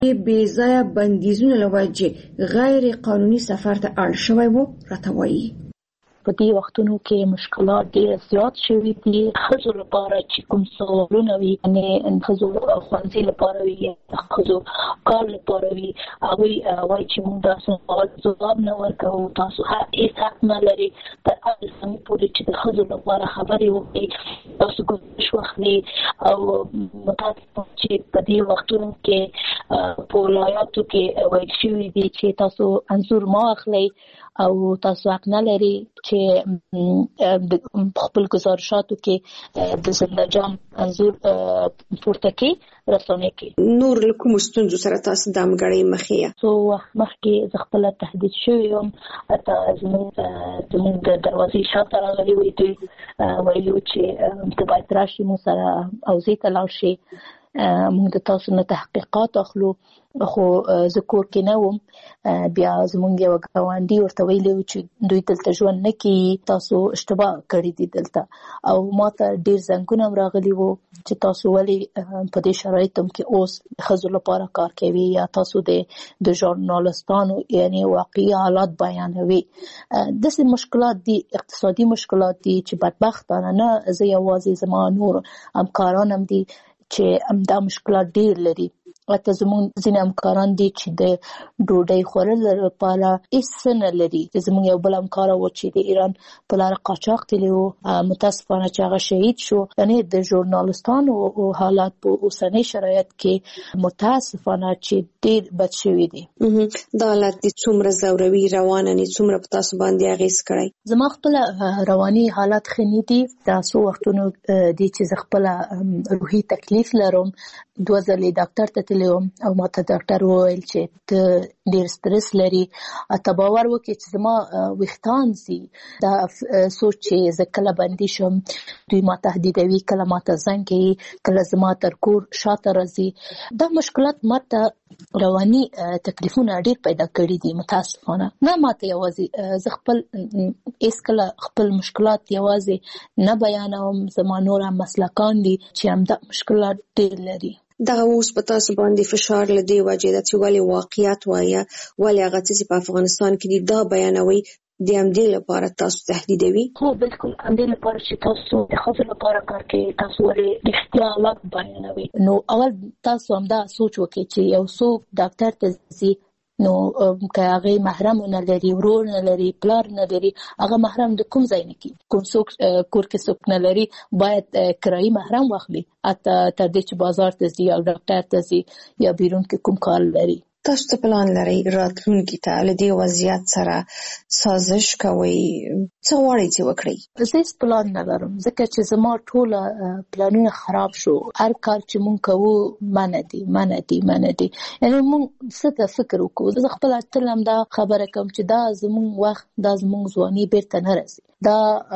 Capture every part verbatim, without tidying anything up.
بې ځایه بندیزونه له وجې غیر قانوني سفر ته اړ شوی و، راته وایي. په دې وختونو کې مشکلات ډېر زیات شوي دي. ښځو لپاره چې کوم سوالونه وي، یعنې ښځو ښوونځي لپاره وي یا ښځو کار لپاره وي، هغوی وایي چې موږ دا سوال ځواب نه ورکوو، تاسو هېڅ حق نه لرئ تر هغه سمې پورې چې د ښځو لپاره خبرې وکړئ، تاسو ګزارش واخلئ. او متاسفانه چې په دې وختونو کې په ولایاتو کې ویل شوي دي چې تاسو انځور مه اخلئ او تاسو حق نه لرئ چې خپل گزارشاتو کې د زنده جان انځور پورته کړئ، رسنۍ کې. نور له کومو ستونزو سره تاسو د همګړۍ مخ یې؟ څو وخت مخکې زه خپله تهدید شوې وم، حتی زموږ زموږ د دروازې شاته راغلي وي، دوی ویلي وو چې ته باید راشي مو سره حوزې ته لاړ شي، موږ د تاسو نه تحقیقات اخلو. خو زه کور کې نه وم. بیا زموږ یو ګاونډي ورته ویلي وو چې دوی دلته ژوند نه کوي، تاسو اشتباه کړي دي دلته. او ما ته ډېر زنګونه هم راغلي وو چې تاسو ولې په دې شرایطو کې اوس ښځو لپاره کار کوي یا تاسو د د ژورنالستانو یعنې واقعي حالات بیانوي. داسې مشکلات دي، اقتصادي مشکلات دي چې بدبختانه نه زه یوازې، زما نور همکاران هم دي چې همدا مشکلات ډېر لري. حتی زموږ ځینې همکاران دي چې د ډوډۍ خوړلو لپاره هېڅ څه نه لري. زموږ یو بل همکار و چې د ایران په لاره قاچاق تللی و، متاسفانه چې هغه شهید شو. یعنې د ژورنالستانو حالات په اوسني شرایط کې متاسفانه چې ډېر بد شوي دي. دا حالت دي څومره ځوروي، روانه نه څومره په تاسو باندې اغېز کړی؟ زما خپله رواني حالات ښه نه دي. دا څو وختونو دي چې زه خپله روحي تکلیف لرم. دوه ځلې ډاکټر ته تللی وم او ما ته ډاکټر وویل چې ته ډېر سټرس لري. حتی باور وکړې چې زما ویښتان ځي. دا سوچ چې زه کله بندي شم، دوی ما تهدیدوي، کله ما ته زنګ کوي، کله زما تر کور شاته راځي. دا مشکلات ما ته رواني تکلیفونه ډېر پیدا کړي دي. متاسفانه نه ما ته یوازې، زه خپل هېڅکله خپل مشکلات یوازې نه بیانوم، زما نور هم مسلکان دي چې همدا مشکلات ډېر لري. دغه اوس په تاسو باندې فشار له دې وجې ده چې ولې واقعیت وایه، ولې هغه څه چې په افغانستان کې دي دا بیانوي، د همدې لپاره تاسو تهدیدوي؟ هو بالکل همدې لپاره چې تاسو د ښځو لپاره کار کوئ، تاسو ولې رښتیا حالات بیانوي. نو اول تاسو همدا سوچ وکړئ چې یو څوک ډاکټر ته ځي، نو که هغه محرم نه لري، ورور نه لري، پلار نه لري، هغه محرم د کوم ځای نه کی؟ کوم څوک کور کې څوک نه لري باید کرایي محرم واخلي، حتی تر دې چې بازار ته ځي یا ډاکټر ته ځي یا بیرون کې کوم کار لري. تاسو ته پلان لرئ راتلونکي ته له دې وضعیت سره سازش کوئ؟ څه غواړئ چې وکړئ؟ زه هېڅ پلان نه لرم، ځکه چې زما ټوله پلانونه خراب شو. هر کار چې مونږ کوو منع دي منع دي منع دي. یعنې مونږ څه ته فکر وکړو؟ زه خپله تل همدا خبره کوم چې دا زمونږ وخت، دا زمونږ ځواني بیرته نه راځي. دا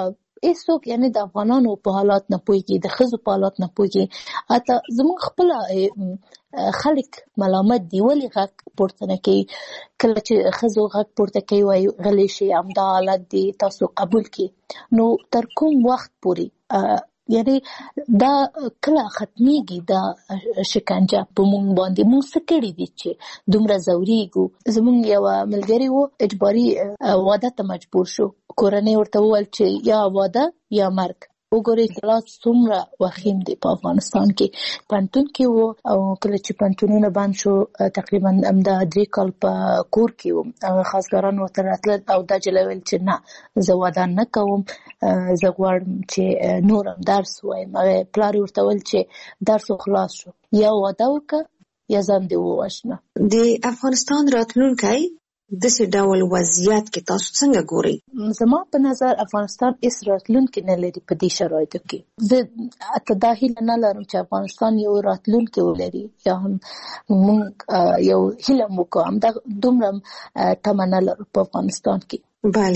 هېڅوک یعنې د افغانانو په حالات نه پوهېږي، د ښځو په حالات نه پوهېږي. حتی زمونږ خپله خلک ملامت دي، ولې غږ پورته نه کوي؟ کله چې ښځو غږ پورته کوي وایي غلی شي، همدا حالت دی، تاسو قبول کړئ. نو تر کوم وخت پورې یعنې دا کله ختمیږي دا شکنجه په مونږ باندې؟ مونږ څه کړي دي چې دومره ځورېږو؟ زمونږ یوه ملګري و اجباري واده ته مجبور شو. کورنۍ ورته وویل چې یا واده یا مرګ. وګورئ حالات څومره وخیم دی په افغانستان کې. پوهنتون کې و او کله چې پوهنتونونه بند شو تقریبا همدا درې کال په کور کې وم. خاصګران ورته راتلل او دا جله ویل چې نه زه واده نه کوم، زه غواړم چې نور هم درس وایم. پلار ورته ویل چې درس خلاص شو، یا واده وکړه یا ځان دې ووژنه. د افغانستان راتلونکی داسې ډول وضعیت کې تاسو څنګه ګورئ؟ زما په نظر افغانستان هېڅ راتلونکی نه لري په دې شرایطو کې. زه حتی دا هیله نه لرم چې افغانستان یو راتلونکی ولري، یا هم موږ یو هیله وکړو، همدا دومره تمه نه لرو په افغانستان کې. بله،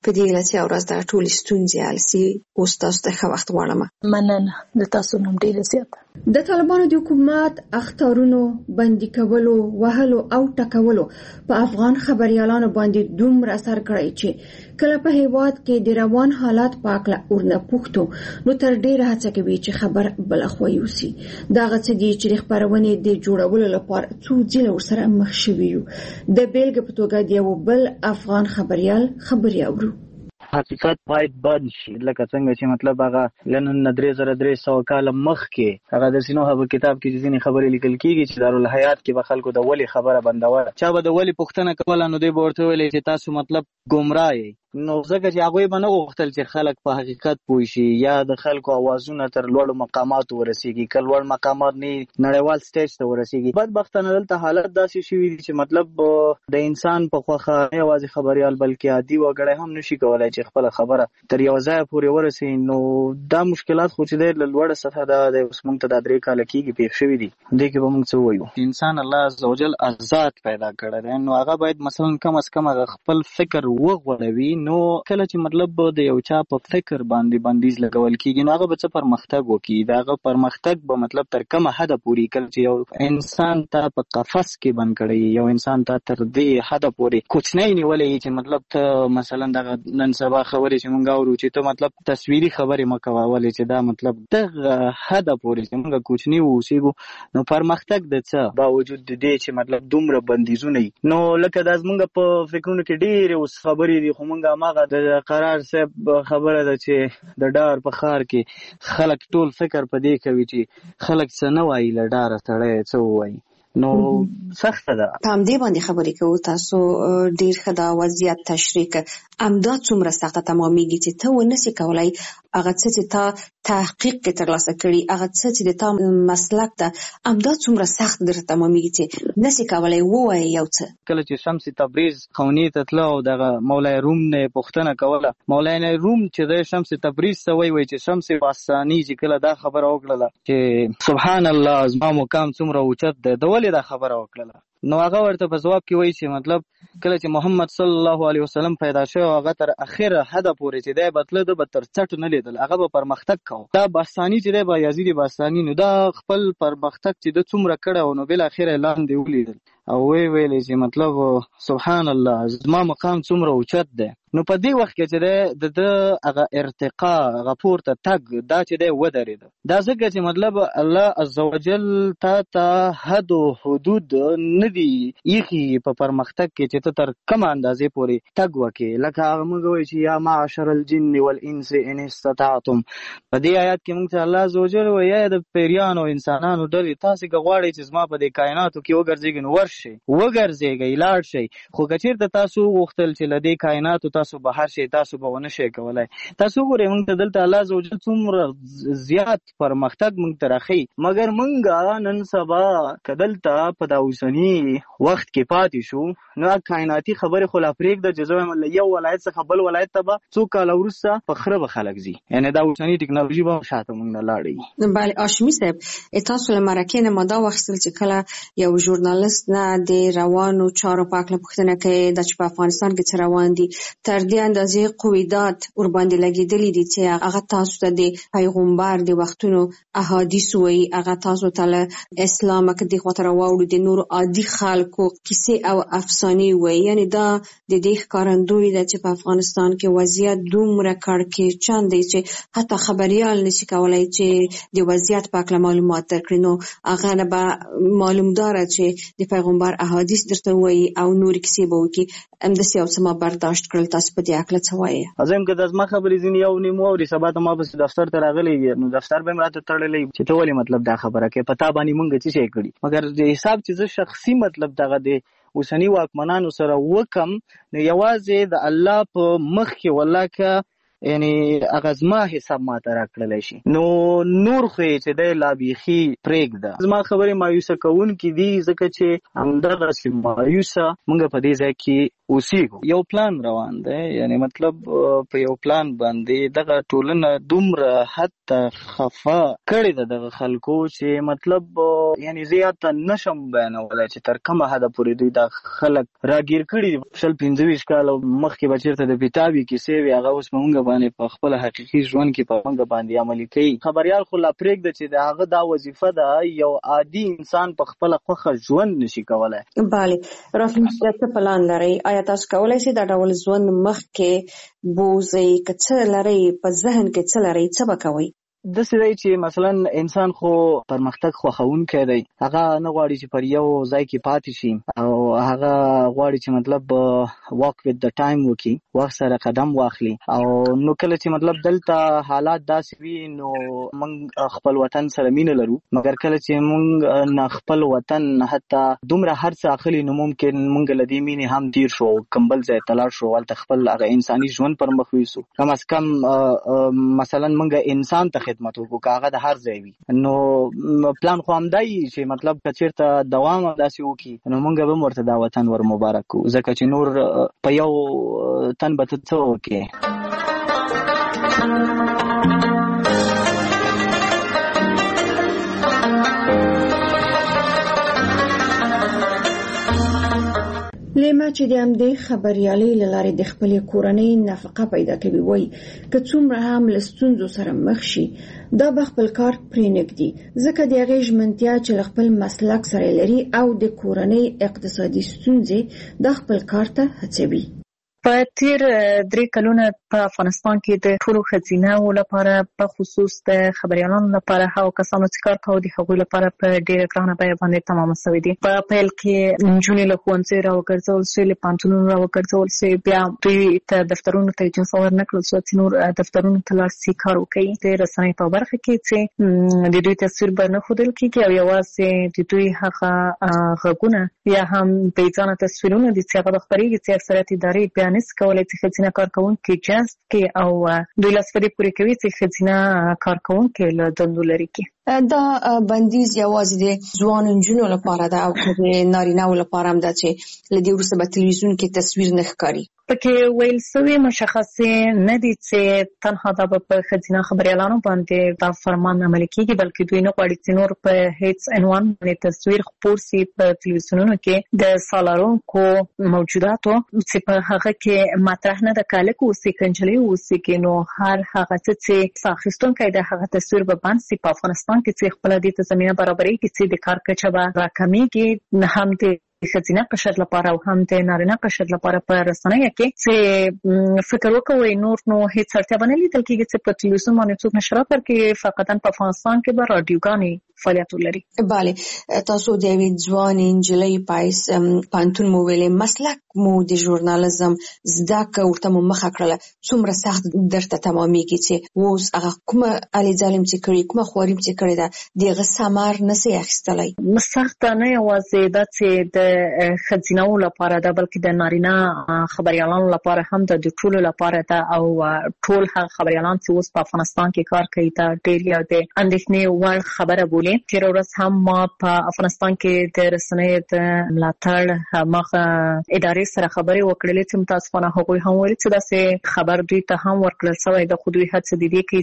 په دې لسي ورځ دا ټولې ستونزې حل سي. اوس تاسو ته ښه وخت غواړم. مننه د تاسو نوم ډېره زیاته. د طالبانو د حکومت اختارونو، بندي کولو، وهلو او ټکولو په افغان خبريالانو باندې دومره اثر کړی چې کله په هیواد کې د روان حالات په اړه ورنه پوښتو نو تر ډیره هڅه کوي چې خبر بل خو یوسي. دا غڅ دي چې خبرونه د جوړولو لپاره څو ځله ورسره مخ شوي یو. د بیلګې په توګه د یو بل افغان خبريال خبري اورو. حقیقت باید بند شي، لکه څنګه چې مطلب هغه لنن درې زره درې سوه کاله مخکې هغه د سینوحه په کتاب کې ځینې خبرې لیکل کېږي چې دارالحیات کې به خلکو د ولې خبره بندوله، چا به د ولې پوښتنه کوله نو دوی به ورته ویلې چې تاسو مطلب ګمراه یې. نو ځکه چې هغوی به نه غوښتل چې خلک په حقیقت پوه شي یا د خلکو اوازونه تر لوړو مقاماتو ورسېږي. که لوړ مقامات نه نړیوال سټیج ته ورسېږي. بدبختانه دلته حالت داسې شوي دي چې مطلب د انسان په خوښه نه یوازې خبریال بلکې عادي وګړی هم نشي کولی چې خپله خبره تر یو ځایه پورې ورسوي. نو دا مشکلات خو چې دی له لوړه سطحه دا دی، اوس موږ ته دا درې کاله کېږي پېښ شوي دي. دې کې به موږ څه ووایو؟ انسان الله عزوجل آزاد پیدا کړی دی، نو هغه باید مثلا کم از کم هغه خپل فکر وغوړوي. نو کله چې مطلب د یو چا په فکر باندې بندیز لګول کېږي نو هغه به څه پرمختګ وکړي. د هغه پرمختګ به مطلب تر کومه حده پورې کله چې یو انسان ته په قفس کې بند کړی، یو انسان ته تر دې حده پورې کوچنی نیولی چې مطلب ته مثلا دغه نن سبا خبرې چې مونږ اورو چې ته مطلب تصویري خبرې مه کوه، ولې چې دا مطلب دغه حده پورې چې مونږ کوچني واوسېږو نو پرمختګ د څه باوجود د دې چې مطلب دومره بندیزونه وي. نو لکه دا زمونږ په فکرونو کې ډېرې اوس خبرې دي، خو مونږ هماغه د قرار صاحب خبره ده چې د ډار په ښار کې خلک ټول فکر په دې کوي چې خلک څه نه وایي، له ډاره سړی څه ووایي. نو سخته ده. په همدې باندې خبرې کوو. تاسو ډېر ښه دا وضعیت تشریح کړ. همدا څومره سخته تمامېږي چې ته ونسې کولی هغه څه چې تا تحقیق کې ترلاسه کړي، هغه څه چې د تا مسلک ده، همدا څومره سخت درته تمامېږي چې نسې کولی ووایې یو څه. کله چې شمس تبریز خونې ته تله او دغه مولای روم نه یې پوښتنه کوله، مولای روم چې دی شمس تبریز ته وایي چې شمس باستاني چې کله دا خبره وکړله چې سبحان الله زما مقام څومره اوچت دی، د ولې دا خبره وکړله؟ نو هغه ورته په ځواب کې وایي چې مطلب کله چې محمد صلی الله علیه وسلم پیدا شوی هغه تر اخره حده پورې چې دی بتله ده به تر څټ نه لیدل، هغه به پرمختګ کوه. دا باستاني چې دی بایزید باستاني نو دا خپل پرمختګ چې ده څومره کړی نو بالاخره لاندې ولیدل او وی ویلې چې مطلب سبحان الله زما مقام څومره اوچت دی. نو په دې وخت کې چې دی د ده هغه ارتقا هغه پورته تګ دا چې دی ودرېده. دا ځکه چې مطلب الله عزوجل تا ته حد و حدود نه دي ایښي په پرمختګ کې چې ته تر کومه اندازې پورې تګ وکړې. لکه هغه موږ وایو چې یا معشر الجن والانس ان استطعتم. په دې آیات کې موږ ته الله عزوجل وایي یا د پیریانو او انسانانو ډلې تاسې که غواړئ چې زما په دې کائناتو کې وګرځېږئ نو ورشئ وګرځېږئ لاړ شئ، خو که چېرته تاسو وغوښتل چې له دې کائناتو تاسو بهر شئ تاسو به ونه شئ کولی. تاسو وګورئ موږ ته دلته الله عزوجل څومره زیات پرمختګ موږ ته راښیي، مګر موږ نن سبا که دلته په دا اوسني وخت کې پاتې شو نو کائناتي خبرې خو لا پرېږده چې زه وایم له یو ولایت څخه بل ولایت ته به څو کاله وروسته په خره به خلک ځي، یعنې دا اوسني ټکنالوژي به شاته موږ نه لاړوي. بله هاشمي صاحب، تاسو له مرکې نه ما دا واخیستل چې کله یو ژورنالست نه د روانو چارو په هکله پوښتنه کوي دا چې په افغانستان کې څه روان دي، تر دې اندازې قویدات ورباندې لګېدلي دي چې هغه تاسو ته د پیغمبر د وختونو احادیث وایي، هغه تاسو ته له اسلامه که دې خواته راواوړو د نورو عادي خلکو کیسې او افسانې وایي. یعنې دا د دې ښکارندوی ده چې په افغانستان کې وضعیت دومره کړکېچن دی چې حتی خبریال نشي کولی چې د وضعیت په هکله معلومات درکړي. نو هغه نه به معلومداره چې د پیغمبر احادیث درته وایي او نورې کیسې به وکړي. همداسې یو څه ما برداشت کړل. تاسو په دې هکله څه وایې؟ زه یم که د زما خبرې ځینې یو نیم واوري سبا ته ما پسې دفتر ته راغلی نو دفتر به یم راته تړلی چې ته ولې مطلب دا خبره کوې، په تا باندې مونږ څه شی کړي. مګر د حساب چې زه شخصي مطلب دغه د اوسني واکمنانو سره وکم نو یوازې د الله په مخ کې والله که یعنی هغه زما حساب ما ته راکړلی شي. نو نور خو یې چې دی لا بیخي پرېږده. زما خبرې مایوسه کوونکي دي ځکه چې همدغسې مایوسه موږ په دې ځای کې اوسېږو. یو پلان روان دی، یعنی مطلب په یو پلان باندې دغه ټولنه دومره حد ته خفه کړې ده دغه خلکو چې مطلب یعنی زیات نشم بیانولی چې تر کومه حده پورې دوی دا خلک راګیر کړي دي. شل پنځه ویشت کاله مخکې به چېرته د کتابي کیسې وي، هغه اوس په موږ باندې په خپل حقیقي ژوند کې په موږ باندې عملي کوي. خبریال خو لا پرېږده چې د هغه دا وظیفه ده، یو عادي انسان په خپله خوښه ژوند نشي کولی. بله، راتلونکي څه پلان لرئ؟ آیا تاسو کولی شئ دا ډول ژوند مخکې بوځئ؟ که څه لرئ په ذهن کې، څه لرئ، څه به کوئ؟ داسې دی چې مثلا انسان خو پرمختګ خوښونکی دی، هغه نه غواړي چې پر یو ځای کې پاتې شي، او هغه غواړي چې مطلب واک وذ د ټایم وکړي، وخت سره قدم واخلي. او نو کله چې مطلب دلته حالات داسې وي نو موږ خپل وطن سره مینه لرو، مګر کله چې موږ نه خپل وطن حتی دومره هر څه اخلي نو ممکن موږ له دې مینې هم تیر شو، کوم بل ځای ته لاړ شو، هلته خپل هغه انساني ژوند پر مخ یوسو. کم از کم مثلا موږ انسان ته خدمت وکړو که هغه د هر ځای وي. نو پلان خو همدا وي چې مطلب که چېرته دوام همداسې وکړي نو موږ به هم ورته دا وطن ور مبارک کړو، ځکه چې نور په یو تن به ته څه وکړې. لیما چې د همدې خبریالۍ له لارې د خپلې کورنۍ نفقه پیدا کوي، وایي که څومره هم له ستونزو سره مخ شي دا به خپل کار پرېنږدي، ځکه د هغې ژمنتیا چې له خپل مسلک سره لري او د کورنۍ اقتصادي ستونزې دا خپل کار ته هڅوي. په تیر درې کلونه په افغانستان کې د ټولو ښځینه‌و لپاره په خصوص د خبریالانو لپاره هغو کسانو چې کار کوي د هغوی لپاره په ډېره ګرانه بیه باندې تمامه شوې دي. په پیل کې نجونې له ښوونځیو راوګرځول شوې، له پوهنتونونو راوګرځول شوې، بیا دوی ته دفترونو ته اجازه ورنکړل شوه چې نور دفترونو ته لاړ شي کار وکړي. د رسنیو په برخه کې چې د دوی تصویر به نه ښودل کېږي او یوازې د دوی هغه غږونه یا هم بېځانه تصویرونه دي چې هغه به خپرېږي چې اکثریت ادارې بیا نشي کولی چې ښځینه کارکوونکي جذب کړي او دوی لاسوهنې پورې کوي چې ښځینه کارکوونکي له دندو لرې کړي. دا بندیز یوازې د ځوانو نجونو لپاره ده او که د نارینه‌و لپاره هم ده چې له دې وروسته به تلویزیون کې تصویر نه ښکاري؟ پکې ویل شوي مشخصې نه دي چې تنها دا به په ښځینه خبریالانو باندې دا فرمان عملي کېږي، بلکې دوی نه غواړي چې نور په هېڅ عنوان باندې تصویر خپور سي په تلویزیونونو کې د سالارونکو موجوداتو چې په هغه کې مطرح نه ده، که هلک اوسي که نجلۍ اوسي کې، نو هر هغه څه چې ساه اخیستونکی د هغه تصویر به بند سي. په افغانستان کې چې خپله دې ته زمینه برابرېږي چې د کار کچه به راکمېږي، هم د ښځینه قشر لپاره او هم د نارینه قشر لپاره په رسنیو کې چې فکر وکوئ نور نو هېڅ اړتیا به نه لیدل کېږي چې په تلویزیون باندې څوک نشرات ورکړي، فقطا په افغانستان کې به راډیوګانې فعالیت ولري. بله، تاسو د یوې ځوانې نجلۍ پایس پوهنتون مو ویلې، مسلک مو د ژورنالیزم زده کړه ورته مو مخه کړله، څومره سخت درته تمامېږي چې اوس هغه کومه هلې ځلې م چې کړې، کومه خواري م چې کړې ده، د هغه ثمر نه سئ اخیستلی؟ سخته نه یوازې دا چې د ښځینه‌و لپاره ده، بلکې د نارینه خبریالانو لپاره هم ده، د ټولو لپاره ده. او ټول هغه خبریالان چې اوس په افغانستان کې کار کوي دا ډېر یو د اندېښنې وړ خبره بولي. تېره ورځ هم ما په افغانستان کې د رسنیو د ملاتړ هماغه ادارې سره خبرې وکړلې چې متاسفانه هغوی هم ویلي چې داسې خبر دوی ته هم ورکړل شوی ده، خو دوی هڅه د دې کوي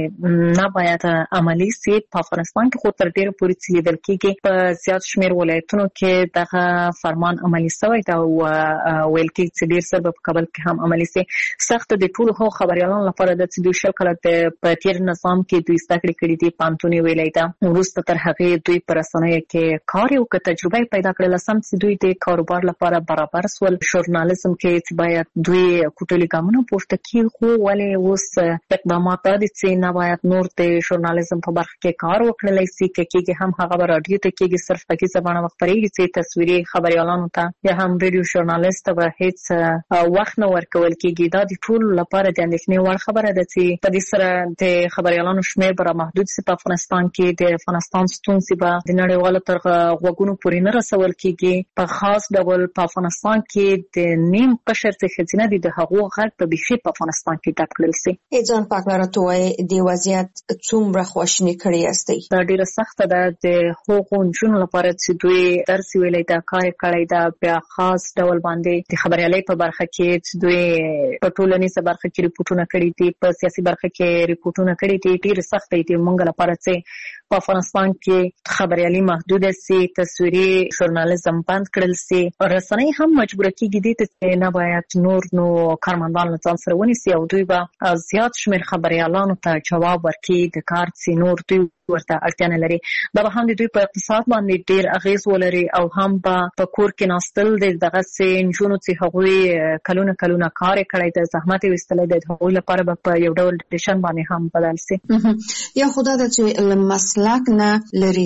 چې نه باید عملي سي. په افغانستان کې خو تر ډېره پورې چې لیدل کېږي په زیات شمېر ولایتونو کې دغه فرمان عملي شوی ده او ویل کېږي چې ډېر ژر به په کابل کې هم عملي سي. سخته د ټولو هغو خبریالانو لپاره ده چې دوی شل کاله په تېر نظام کې دوی زده کړې کړي دي، پوهنتون یې ویلی ده، وروسته تر هغې دوی په رسنیو کې کار یې وکړ، تجربه یې پیدا کړله، سم چې دوی د کاروبار لپاره برابر سول. ژورنالیزم کې چې باید دوی کوټلي ګامونه پورته کړي، خو ولې اوس اقدامات دا دي چې نه باید نور د ژورنالیزم په برخه کې کار وکړلی سي، که کېږي هم هغه به راډیو ته کېږي، صرف په کیسه بڼه به خپرېږي چې تصویري خبريالانو ته یا هم ریډیو ژورنالیست ته هیڅ وخت نه ورکول کیږي. دا د ټول لپاره د اندېښنې وړ خبره ده چې په دې سره د خبريالانو شمېر به محدود سي په افغانستان کې. د افغانستان ستونزې به د نړیوالو تر غوږونو پورې نه رسول کیږي. په خاص ډول په افغانستان کې د نیم قشر څخه ښځینه دي د هغو غږ په بيخي په افغانستان کې ډک کړل سي. ځان پاکلاره ته وایي د وضعیت څومره خواشینی کړی یاستئ؟ دا ډیره سخته ده د هغو نجونو لپاره چې دوی درس ویلی دا کار کړی دا بیا خاص ډول باندې د خبريالۍ په برخه کې چې دوی په ټولنیزه برخه کې ریپورتونه کړي دي، په سیاسي برخه کې ریپورتونه کړي دي. ډیره سخته دي موږ لپاره چې په افغانستان کې خبريالي محدود سي، تصویري ژورنالیزم بند کړل سي. رسنۍ هم مجبور کیږي دي چې نه باید نور نو کارمندان له ځان سره ونیسي او دوی به زیات شمېر خبريالانو ته جواب ورکړي د کار چې نور دوی ورته اړتیا نه لري. دا به هم د دوی په اقتصاد باندې ډیر اغیز ولري او هم په کور کې ناستل د دغه سي نجونو چې هغوی کلونه کلونه کار کړی د زحمت وستلې د هغوی لپاره په یو ډول ډیشن باندې هم بدل سي. یا خدای دا چې مسلک نه لري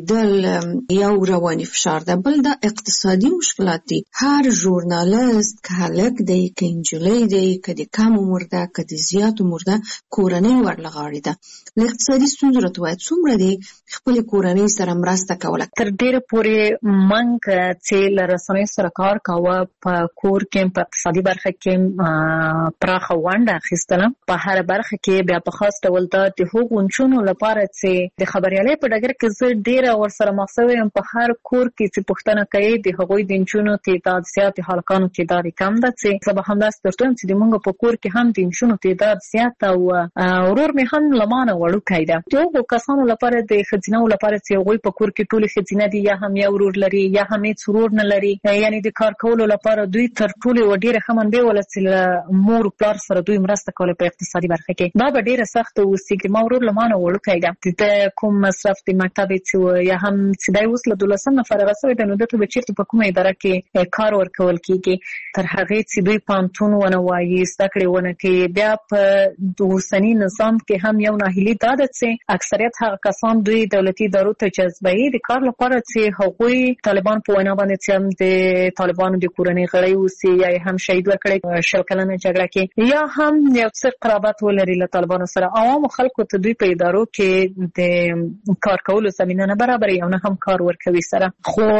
کېدل یو رواني فشار ده، بل د اقتصادي مشکلات دي. هر ژورنالیست که هلک دی که انجلۍ دی که د کم عمر ده که د زیات عمر ده کورنۍ ورلغاړي ده. له اقتصادي ستونزو راته وایي څومره دی خپل کورنۍ سره مرسته کوله؟ تر ډیره پورې موږ چې له رسنیو سره کار کاوه په کور کې په اقتصادي برخه کې پراخه ونډه اخیستله. په هر برخه کې بیا په خاص ډول دا د هغو نجونو لپاره چې د خبريالۍ په ډګر کې زه ډیره ورسره مخ شوې یم. په هر کور کې چې پوښتنه کوي د هغوی د نجونو تعداد زیات، د هلکانو تعداد کم ده. چې زه به همداسې درته وایم چې موږ په کور کې هم د نجونو تعداد زیات او ورور مې هم له ما نه وړوکی ده. د هغو کسانو لپاره د ښځینه‌و لپاره چې هغوی په کور کې ټولې ښځینه دي یا هم یو ورور لري یا هم هېڅ ورور نه لري، یعنې د کار کولو لپاره دوی تر ټولې ډېره ښه منبع وله چې له مور و پلار سره دوی مرسته کوله په اقتصادي برخه کې. دا به ډېره سخته اوسي. ما ورور له ما نه وړوکی ده، د کوم مصرف د مکتب چې یا هم چې دی اوس له دولسم نه فارغه شوی دی نو ده ته به چېرته په کومه اداره کې کار ورکول کېږي. تر هغې چې دوی پوهنتون ونه وایي، زده کړې ونه کوي. بیا په اوسني نظام کې هم یو ناهیلي دا ده چې اکثریت هغه کسان دوی دولتي ادارو ته جذبوي د کار لپاره چې هغوی طالبان په وینا باندې چې هم د طالبانو د کورنۍ غړي اوسي یا هم شهید ورکړي شل کلنه جګړه کې یا هم یو څه قرابت ولري له طالبانو سره. عوامو خلکو ته دوی په ادارو کې د کار کولو زمینه نه برابري او نه هم کار ورکوي سره. خو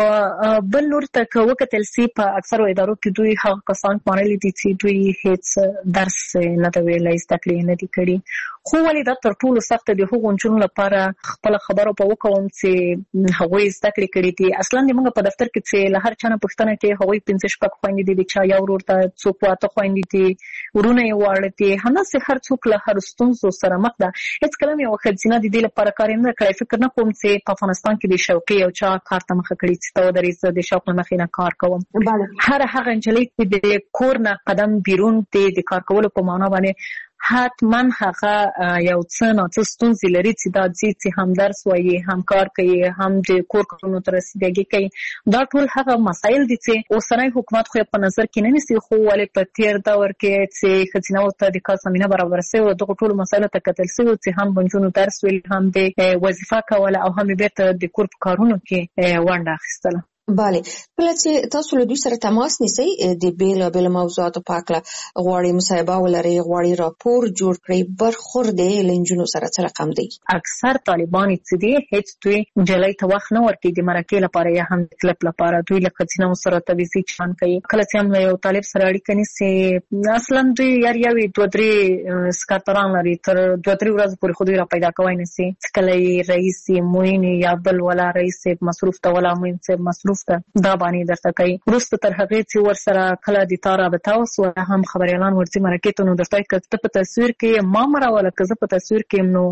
بل لور ته که وکتل سي په اکثرو ادارو کې دوی هغه کسان منلي دي چې دوی هیڅ درس نه دی ویلی، زده کړې نه دي کړي. خو ولې دا تر ټولو سخته د هغو نجونو لپاره خپله خبره په وکوم چې هغوی زده کړې کړي دي. اصلا د موږ په دفتر کې چې له هر چا نه پوښتنه کوي هغوی پنځه شپږ خویندې دي، د چا یو ورور ته څوک اته خویندې دي، ورونه یې واړه دي. همداسې هر څوک له هر ستونزو سره مخ ده. هېڅکله مې یوه ښځینه د دې لپاره کار یې نه کړی. فکر نه کوم چې په افغانستان کې د شوقي یو چا کار ته مخه کړي چې ته ودرې زه د شوق له مخې نه کار کوم. هر هغه نجلۍ چې د کور نه قدم بیرون دی د کار کولو په معنا باندې حتما هغه یو څه نه څه ستونزې لري چې دا ځي چې هم درس وایي، هم کار کوي، هم د کور کارونو ته رسیدګي کوي. دا ټول هغه مسایل دي چې اوسنی حکومت خو په نظر کې نه نیسي. خو ولې په تېر دور کې چې ښځینه‌و ته د کار زمینه برابره سوې وه دغو ټولو مسایلو ته کتل سوي چې هم به نجونو درس ویل، هم د وظیفه کوله او هم بېرته د کور په کارونو کې ونډه اخیستله. بله، کله چې تاسو له دوی سره تماس نیسئ د بېلابېلو موضوعاتو په هکله غواړئ مصاحبه ولرئ، غواړئ راپور جوړ کړئ، برخورد یې له نجونو سره څه رقم دی؟ اکثر طالبان چې دي هېڅ دوی نجلۍ ته وخت نه ورکوي د مرکې لپاره یا هم د کلپ لپاره. دوی له ښځینه‌و سره تبعیضي چلند کوي. کله چې هم له یو طالب سره اړیکه نیسي اصلا دوی یار یوې دوه درې سکرتران لري، تر دوه درې ورځو پورې خو دوی را پیدا کوی نه سي. کله یې رئیس یې موین یا بل ولا رئیس صاحب مصروف ته ولا موین صاحب مصروف ته دا باندې درته کوي. وروسته تر هغې چې ورسره کله د تا رابطه وسوه هم خبریالان ورځي مرکې ته نو درته وایي که ته په تصویر کې ما مه راوله، که زه په تصویر کې یم نو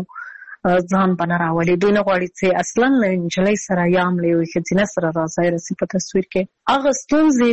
ځان به نه راولي. دوی نه غواړي چې اصلا له نجلۍ سره یا هم له یوې ښځینه سره راځای رسي په تصویر کې. هغه ستونزې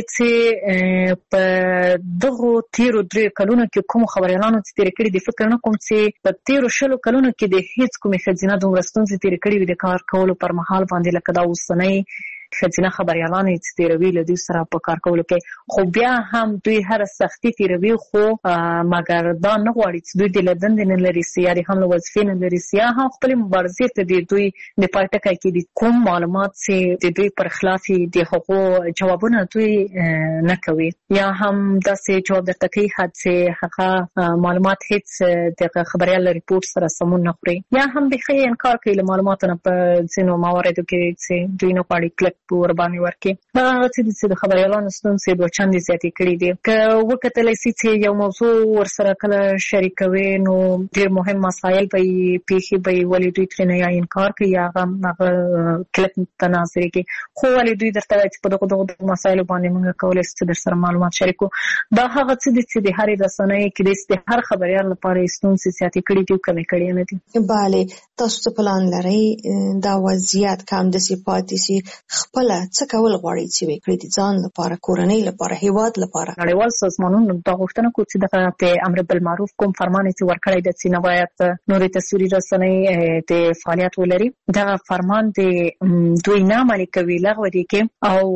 چې په دغو تېرو دریو کلونو کې کومو خبریالانو چې تېرې کړي دي، فکر نه کوم چې په تېرو شلو کلونو کې د هېڅ کومې ښځینه دومره ستونزې تېرې کړي وي د کار کولو پر مهال باندې لکه دا اوسنۍ ښځینه خبریالان چې تیروي له دوی سره په کار کولو کې، خو بیا هم دوی هر سختي تیروي، خو مګر دا نه غواړي چې دوی د لدندې نه لري سي یا د هم له وظیفې نه لري سي یا هم خپلې مبارزې ته د دوی د پای ټکی کې د کوم معلومات چې د دوی پر خلاف د هغو جوابونه دوی نه کوي، یا هم داسې جواب درته کوي چې هغه معلومات هیڅ د خبریال ریپورت سره سمون نه خوري، یا هم بخي انکار کوي له معلوماتو نه په ځینو مواردو کې چې دوی نه غواړي کلک ورباندې ورکړي. دا هغه څه چې د خبریالانو ستونزې دوه چندې زیاتې کړي دي. که وکتلی سي چې یو موضوع ورسره کله شریکوي نو ډېر مهم مسایل به یې پیښې به یې ولې دوی ترې نه یا انکار کوي یا هغه هغه کلک تناظرې کوي، خو ولې دوی درته وایي چې په دغو دغو مسایلو باندې موږ کولی شو چې در سره معلومات شریک کړو. دا هغه څه دي چې د هرې رسنۍ کې د هر خبریال لپاره یې ستونزې زیاتې کړي دي او کمې کړي نه دي. بله، تاسو څه پلان لرئ دا وضعیت که همداسې پاتې سي؟ خپله څه کول غواړئ چې وکړئ د ځان لپاره، کورنۍ لپاره، هیواد لپاره؟ نړیوال سازمانونو دا غوښتنه کوي چې دغه په امر بالمعروف کوم فرمان چې ورکړی دی چې نه باید نورې تصویري رسنۍ د فعالیت ولري، دغه فرمان د دوی نه عملي کوي، لغوه دي کې. او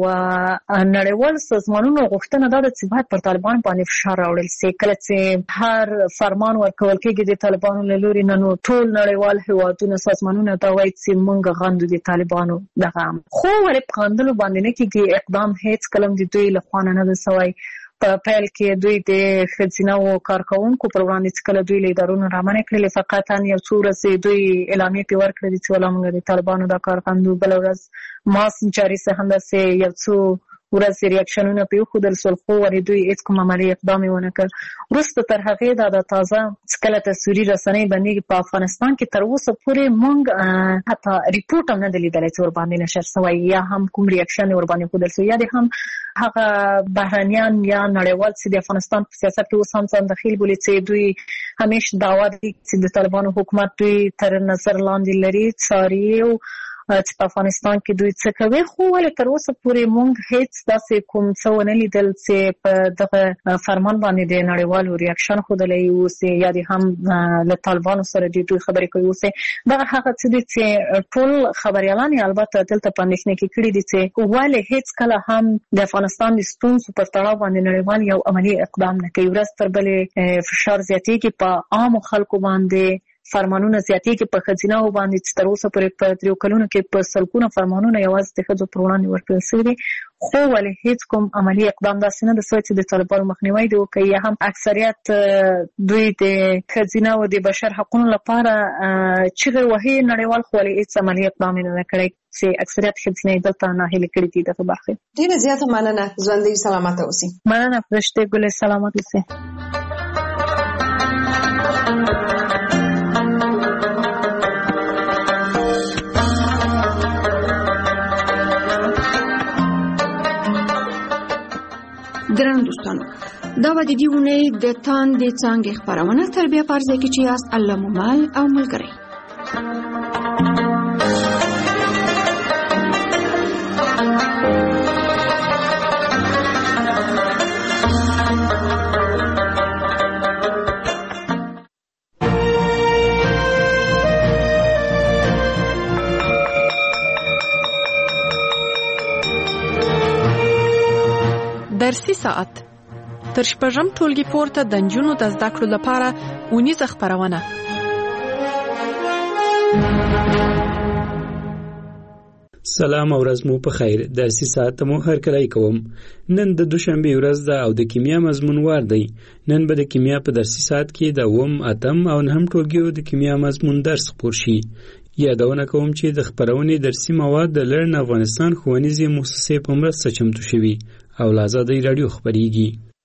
نړیوال سازمانونو غوښتنه دا ده چې باید پر طالبان باندې فشار راوړل سي. کله چې هر فرمان ورکول کېږي د طالبانو له لوري نه، نو ټول نړیوال هیوادونه سازمانونه دا وایي چې موږ غندو د طالبانو دغه، خو ولې په غندلو باندې نه کېږي اقدام هیڅ کله د دوی له خوا نه ده سوی. په پیل کې دوی د ښځینه کارکوونکو پر وړاندې چې کله دوی له ادارونو رامنې کړلې، فقط یو څو ورځې دوی اعلامیې پرې ورکړې چې والله موږ د طالبانو دا کار غندو. بله ورځ ماسک جاري سه همداسې یو څو ورځې ریاکشنونه پرې وښودل شول، خو ولې دوی هېڅ کوم عملي اقدام یې ونه کړ. وروسته تر هغې دا د تازه چې کله تصویري رسنۍ بندېږي په افغانستان کې، تر اوسه پورې موږ حتی ریپورټ هم نه دی لیدلی چې ورباندې نشر شوی یا هم کوم ریاکشن یې ورباندې ښودل شوی، یا د هم هغه بهرنیان یا نړیوال چې د افغانستان په سیاست کې اوس هم ځان دخیل بولي چې دوی همیش دعوا دي چې د طالبانو حکومت دوی تر نظر لاندې لري، څاري او چې په افغانستان کې دوی څه کوي. خو ولې تر اوسه پورې موږ هیڅ داسې کوم څه ونه لیدل چې په دغه فرمان باندې د نړیوالو ریاکشن ښودلی اوسي یا د هم له طالبانو سره د دوی خبرې کوي اوسي. دغه هغه څه دي چې ټول خبریالان یې البته دلته په اندېښنه کې کړي دي چې ولې هیڅ کله هم د افغانستان د ستونزو پر تړاو باندې نړیوال یو عملي اقدام نه کوي. ورځ تر بلې فشار زیاتېږي په عامو خلکو باندې، فرمانونه زیاتېږي په ښځینه‌و باندې چې تر اوسه پورې په دریو کلونو کې په سلګونه فرمانونه یوازې د ښځو پر وړاندې ورکړل شوي دي، خو ولې هیڅ کوم عملي اقدام داسې نه ده شوی چې د طالبانو مخنیوی دې وکړي، یا هم اکثریت دوی د ښځینه‌و د بشر حقونو لپاره چیغې وهي نړیوال، خو ولې هیڅ عملي اقدام یې نه ده کړی چې اکثریت ښځینه دلته ناهیلې کړي دي دغه برخې. ډېره زیاته مننه، ژوندۍ سلامته اوسئ. مننه فرشتې ګلې، سلامت اوسئ. ګرانو دوستانو، دا به د دې اونۍ د تاندې څانګې خپرونه تربیه په ارزه کې چې یاست الله مومل او ملګری. درسي ساعت تر شپږم ټولګي پورته د نجونو د زده کړو لپاره اونیزه خپرونه. سلام او ورځ مو په خیر. درسي ساعت مو هرکلی کوم. نن د دوشنبه ورځ ده او د کیمیا مضمون وار دی. نن به د کیمیا په درسي ساعت کې د اووم، اتم او نهم ټولګیو د کیمیا مضمون درس خپور شي. یادونه کوم چې د خپرونې درسي مواد د لرن افغانستان ښوونیزې مؤسسې په مرسته چمتو شوي او له آزادۍ راډیو خپریږي.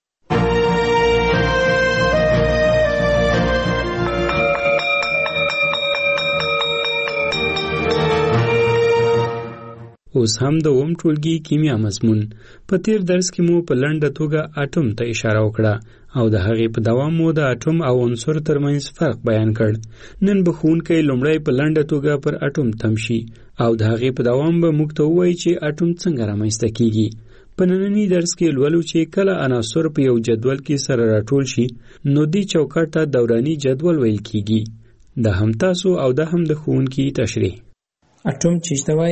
اوس هم د اووم ټولګي کیمیا مضمون. په تیر درس کې مو په لنډه توګه اټوم ته اشاره وکړه او د هغې په دوام مو د اټوم او عنصر ترمنځ فرق بیان کړ. نن به ښوونکی لومړی په لنډه توګه پر اټوم تم شي او د هغې په دوام به موږ ته ووایي چې اټوم څنګه رامنځته کیږي. په ننني درس کې لولو چې کله عناصر په یو جدول کې سره راټول شي نو دې چوکاټ ته دوراني جدول ویل کیږي. دا هم تاسو او دا هم د ښوونکي تشریح. اټوم چې شته وایي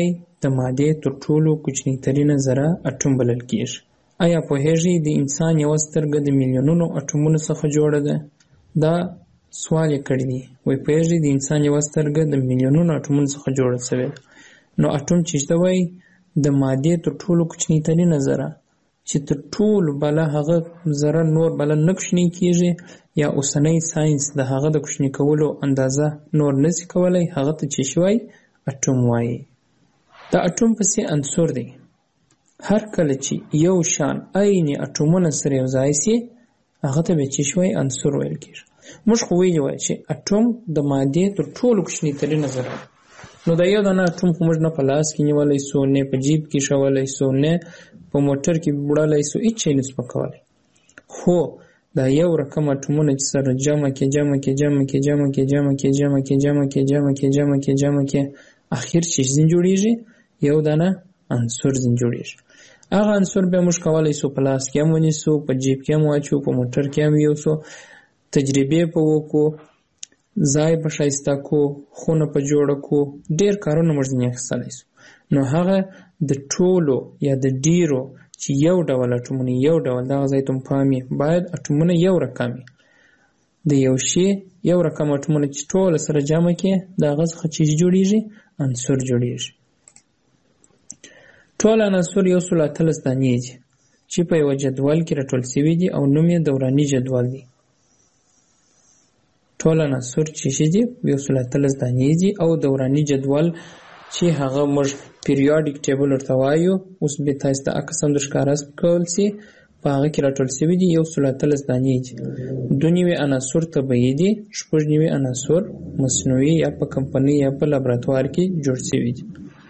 د مادې تر ټولو کوچنی ترینه ذره اټوم بلل کیږي. آیا پوهیږئ د انسان یوه سترګه د میلیونونو اټومونو څخه جوړه ده؟ دا سوال یې کړی دی. وایي پوهیږئ د انسان یوه سترګه د میلیونونو اټومونو څخه جوړه شوې ده. نو اټوم چې ته وایي د مادې تر ټولو کوچنی ترینه ذره چې تر ټولو بله هغه ذره نور بله نه کوچنی کیږي یا اوسنی ساینس د هغه د کوچني کولو اندازه نور نشي کولی، هغه ته چې شي وایي اټوم وایي. د اټوم پسې عنصر دی. هر کله چې یو شان عیني اټومونه سره یو ځای سي هغه ته به چې شي وایي عنصر ویل کیږي. موږ خو ویلي وای چې اټوم د مادې تر ټولو کوچني ترینه ذره ده. نو د یو دانه اټوم خو موږ نه په لاس کې نیولی سو، نه په جیب کې ایښولی سو، نه په موټر کې وړلی سو، هېڅ شی نسو پکولی. خو دا یو رقم اټومونه چې سره جمع کې جمع کې جمع کې جمع کې جمع کې جمع کې جمع کې جمع کې جمع کې جمع کې اخر چې ځین جوړیږي یو دانه عنصر ځین جوړیږي. هغه عنصر به موږ کولی سو په لاس کې هم ونیسو، په جیب کې هم واچو، په موټر کې هم یوسو، تجربې په وکړو، ځای په ښایسته کو، خونه په جوړه کو، ډېر کارونه موږ ځینې اخیستلی سو. نو هغه د ټولو یا د ډېرو چې یو ډول اټومونه یو ډول دغه ځای ته مو پام وي باید اټومونه یو رقم وي. د یو شي یو رقم اټومونه چې ټوله سره جمع کړې د هغه څخه چې جوړیږي عنصر جوړیږي. ټول عناصر یو سل اتلس دانې دي چې په یوه جدول کې راټول شوي دي او نوم یې دوراني جدول دی. ټول عناصر چې شي دي یو سل اتلس دانې دي او دوراني جدول چې هغه موږ پیریاډیک ټیبل ورته وایو، اوس به تاسو ته عکس هم درښکاره کول سي، په هغه کې راټول شوي دي یو سل اتلس دانې دي. دوه نوي عناصر طبیعي دي، شپږ نوي عناصر مصنوعي یا په کمپنۍ یا په لابراتوار کې جوړ شوي دي.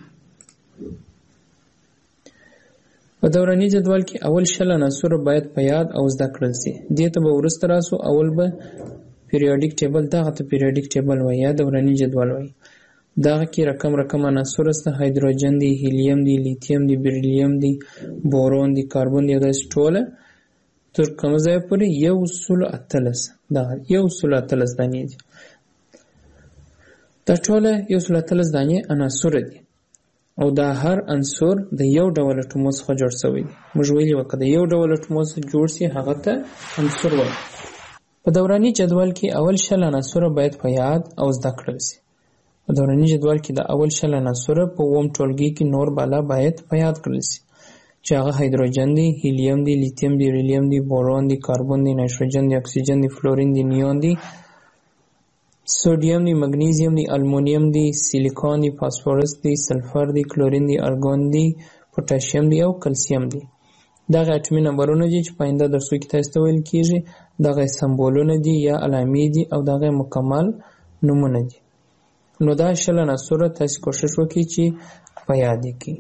په دوراني جدول کې اول شل عناصر باید په یاد او زده کړل سي. دې ته به وروسته راسو. اول به پیریاډیک ټیبل، دغه ته پیریاډیک ټیبل وایي یا دوراني جدول وایي. دغه کې رقم رقم عناصر سته، هایدروجن دی، هیلیم دی، لیتیم دی، بریلیم دی، بورون دی، کاربن دی، او داسې ټوله تر کومه ځایه پورې یو سلو اتلس دغه یو سلو اتلس دانې دي. دا ټوله یو سلو اتلس دانې عناصر دي او دا هر عنصر د یو ډول اټومو څخه جوړ شوی دی. موږ ویلي وه که د یو ډول اټومو څخه جوړ سي هغه ته عنصر وایي. په دوراني جدول کې اول شل عناصر باید په یاد او زده کړل سي. په دوراني جدول کې د اول شل عناصر په اووم ټولګي کې نور بالا باید په یاد کړل سي چې هغه هایدروجن دی، هیلیم دی، لیتیم دی، ریلیم دی، بورون دی، کاربن دی، نایتروجن دی، اکسیجن دی، فلورین دی، نیون دی، سوډیم دی، مګنیزیم دی، المونیم دی، سیلیکون دی، فاسفورس دی، سلفر دی، کلورین دی، ارګون دی، پوتاشیم دی او کلسیم دی. دغه اټومي نمبرونه دي چې په آینده درسو کې تاسو ته ویل کیږي. دغه سمبولونه دي یا علامې دي او دغه مکمل نومونه دي. نو دا شل عناصر تاسو کوشش وکړئ چې په یاد کړئ.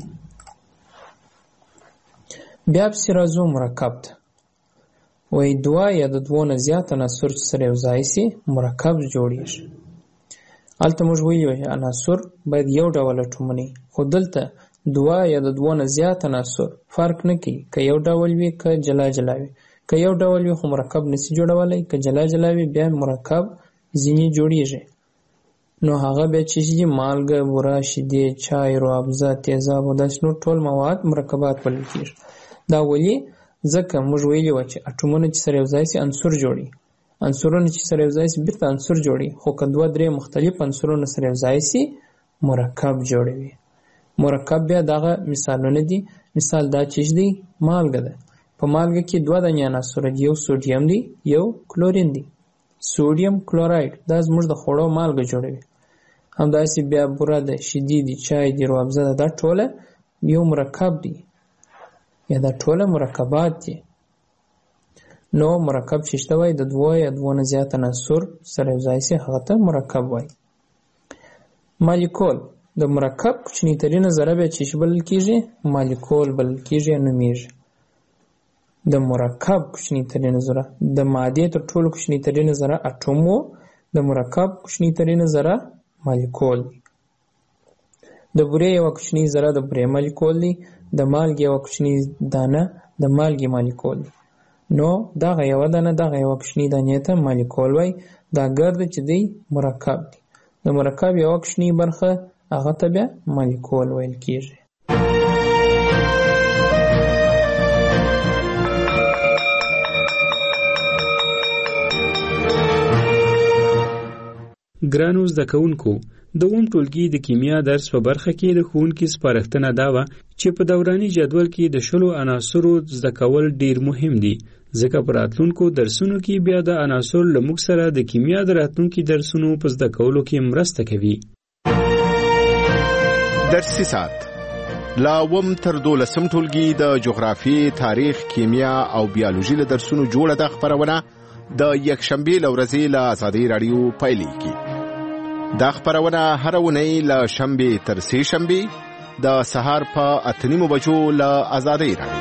بیا پسې راځو مرکب ته. وایي دوه یا د دوه نه زیات عناصر چې سره یو ځای سي مرکب جوړیږي. هلته موږ ویلي وو چې عناصر باید یو ډول اټومونه وي، خو دلته دوه یا د دوه نه زیات عناصر فرق نه کوي که یو ډول وي که جلا جلا وي. که یو ډول وي خو مرکب نسي جوړولی، که جلا جلا وي بیا مرکب ځینې جوړیږي. نو هغه بیا چې دي مالګه، بوره، شیدې، چای، روابزه، تیزاب او داسې نور ټول مواد مرکبات بلل کېږي. دا ولې؟ ځکه موږ ویلي وو چې اټومونه چې سره یو ځای سي عنصر جوړي، عنصرونه چې سره یو ځای سي بېرته عنصر جوړي، خو که دوه درې مختلف عنصرونه سره یو ځای سي مرکب جوړوي. مرکب بیا دغه مثالونه دي. مثال دا چې دی مالګه ده. په مالګه کې دوه دانې عناصر دي، یو سوډیم دی یو کلورین دی. سوډیم کلوراید دا زموږ د خوړو مالګه جوړوي. همداسې بیا بوره ده، شیدې دي، چای دی، روابزه ده، دا ټوله یو مرکب دی یا دا ټوله مرکبات دي. نو مرکب چې شته وایي د دوه یا دوه نه زیات عناصر سره یو ځای سي هغه ته مرکب وایي. مالیکول د مرکب کوچنی ترینه ذره بیا چې بلل کېږي مالیکول بلل کېږي یا نومیږي. د مرکب کوچنی ترینه ذره د مادې تر ټولو کوچنی ترینه ذره اټوم و، د مرکب کوچنی ترینه ذره مالیکول دی. د بورې یوه کوچنی ذره د بورې مالیکول دی. د مالګې یوه کوچنی دانه د مالګې مالیکول دی. نو دغه یوه دانه دغه یوه کوچنی دانې ته مالیکول وایي. دا ګرده چې دی مرکب دی. د مرکب یوه کوچنی برخه هغه ته بیا مالیکول ویل کیږي. ګرانو زده کوونکو، د اووم ټولګي د کیمیا درس په برخه کې د ښوونکي سپارښتنه دا وه چې په دوراني جدول کې د شلو عناصرو زده کول ډیر مهم دي، ځکه په راتلونکو درسونو کې بیا د عناصر له موږ سره د کیمیا د راتلونکي درسونو په زده کولو کې مرسته کوي. درسي ساعت لا اووم تر دولسم ټولګي د جغرافیې، تاریخ، کیمیا او بیولوژي له درسونو جوړه ده خپرونه د یکشنبې له ورځې له ازادۍ راډیو پیلېږي. دا خپرونه هره اونۍ له شنبې تر سې شنبې د سهار په اته نیمو بجو له ازادۍ راډیو.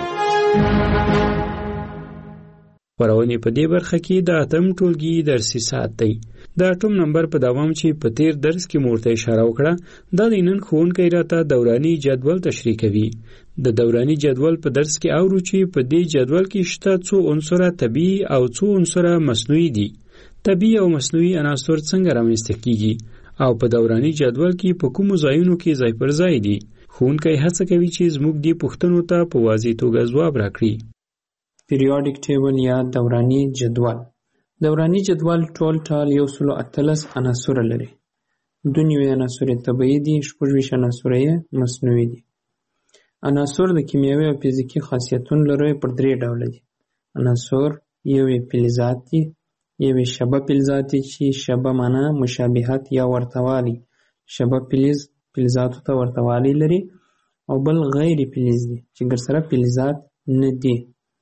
خپرونې په دې برخه کې د اتم ټولګي درسي ساعت دی. د اټوم نمبر په دوام چې په تیر درس کې مورته اشاره وکړه، دا د نن ښوونکی راته دوراني جدول تشریح کوي. د دوراني جدول په درس کې اورو چې په دې جدول کې شته څو عنصره طبیعي او څو عنصره مصنوعي دي. طبیعي او مصنوعي عناصر څنګه رامنځته کیږي او په دوراني جدول کې په کومو ځایونو کې ځای پر ځای دي. ښوونکی هڅه کوي چې زموږ دې پوښتنو ته په واضح توګه ځواب راکړي. پیریوډیک ټیبل یا دوراني جدول. دوراني جدول ټول ټال یو سلو اتلس عناصر لري. دوه نوي عناصر طبیعي دي، شپږ ویشت عناصر یې مصنوعي دي. عناصر د کیمیاوي او فزیکي خاصیتونو لري پر درې ډوله دي. عناصر یو یې فلزات دي، یو یې شبه فلزات دي چې شبه معنا مشابهت یا ورتوالی، شبه فلز فلزاتو ته ورتوالی لري، او بل غیر فلز دي چې ګرسره فلزات نه دي.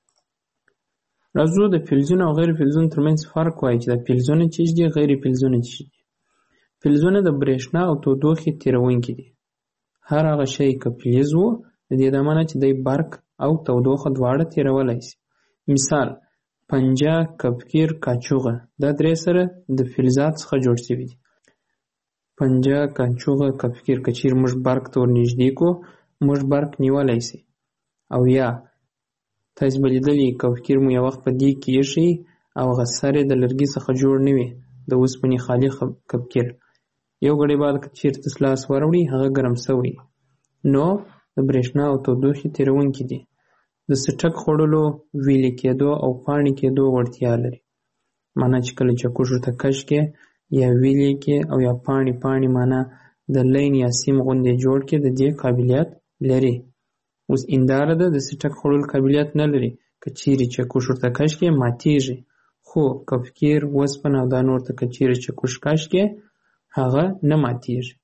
راځو د فلزونو او غیر فلزونو ترمنځ فرق وایي چې د فلزونه چیز دي، غیر فلزونه چیز دي. فلزونه د برېښنا او تودوخې تیرونکي دي. هر هغه شی که فلز وو، د دې د معنی چې دی برق او تودوخه دواړه تیرولی شي. مثال پنجه، کپکیر، کاچوغه، دا درې سره د فلزات څخه جوړ شوي دي. پنجه، کاچوغه، کپکیر که چیرې موږ برق ته ورنږدې کړو، موږ برق نیولی شي. او یا تاسې به لیدلي کپکیر مو یو وخت په دیګ کې ایښی او هغه سر یې د لرګي څخه جوړ نه وي، د اوسپنې خالي کپکیر. یو ګړی بعد که چیرې تاسو لاس وروړئ، هغه ګرم شوی. نو د برېښنا او تودوخې تیرونکي دي. د څټک خوړلو، ویلې کېدو او پاڼې کېدو وړتیا لري. معنا چې کله چکش ورته کش کې یا ویلې کې او یا پاڼې پاڼې معنا د لین یا سیم غوندې جوړ کې د دې قابلیت لري. اوس انداره ده د څټک خوړلو قابلیت نه لري، که چیرې چکش ورته کش کې ماتېږي. خو کپکیر، وسپنه او دا نور ته که چیرې چکش کش کې هغه نه ماتېږي.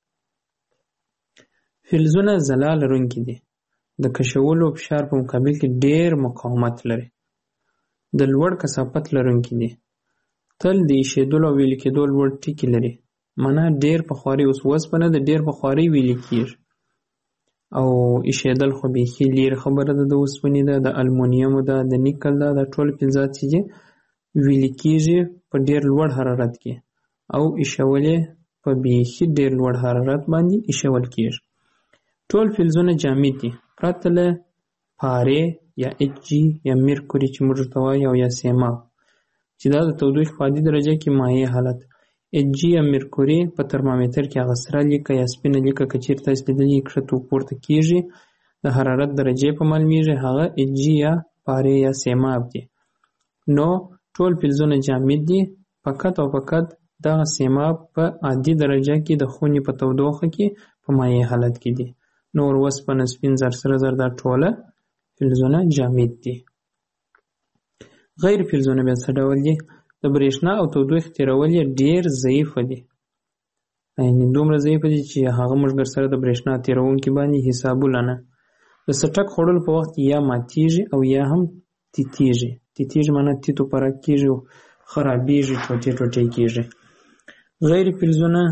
فلزونه ځلا لرونکي دي. د کشولو فشار په مقابل کې ډېر مقاومت لري. د لوړ کثافت لرونکي دي. تل د ایشېدلو او ویلې کېدو لوړ ټکي لري. معنا ډېر په خواري، اوس وسپنه د ډېر په خواري ویلې کېږي. او ایشېدل خو بیخي لرې خبره ده، د اوسپنې ده، د المونیمو ده، د نیکل ده، دا ټول فلزات چې دي ویلې کېږي په ډېر لوړ حرارت کې، او ایشول یې په بیخي ډېر لوړ حرارت باندې ایشول کېږي. ټول فلزونه جامد دي، پرته له پارې یا اچ جي یا میرکوري چې موږ ورته وایو، او یا سیماب چې دا د تودوخې په عادي درجه کې مایع حالت. اچ جي یا میرکوري په ترمامیتر کې هغه سره لیکه یا سپینه لیکه که چیرې تاسې لیدلي کښته پورته کېږي، د حرارت درجې په معلومیږي، هغه اچ جي یا پارې یا سیماب دي. نو ټول فلزونه جامد دي، فقط او فقط دغه سیماب په عادي درجه کې د خونې په تودوخه کې په مایع حالت کې دي. نور وسپنه، سپین زر، سره زر، دا ټوله فلزونه جامد دي. غیر فلزونه بیا څه ډول دي؟ د برېښنا او تودوخې تیرول یې ډېر ضعیفه دي. یعنې دومره ضعیفه دي چې هغه موږ سره د برېښنا تیرونکي باندې حسابونه نه. د څټک خوړلو په وخت یا ماتېږي او یا هم تیتېږي. تیتېږي معنا تیتو پرک کېږي او خرابېږي، ټوټې ټوټې کېږي. غیر فلزونه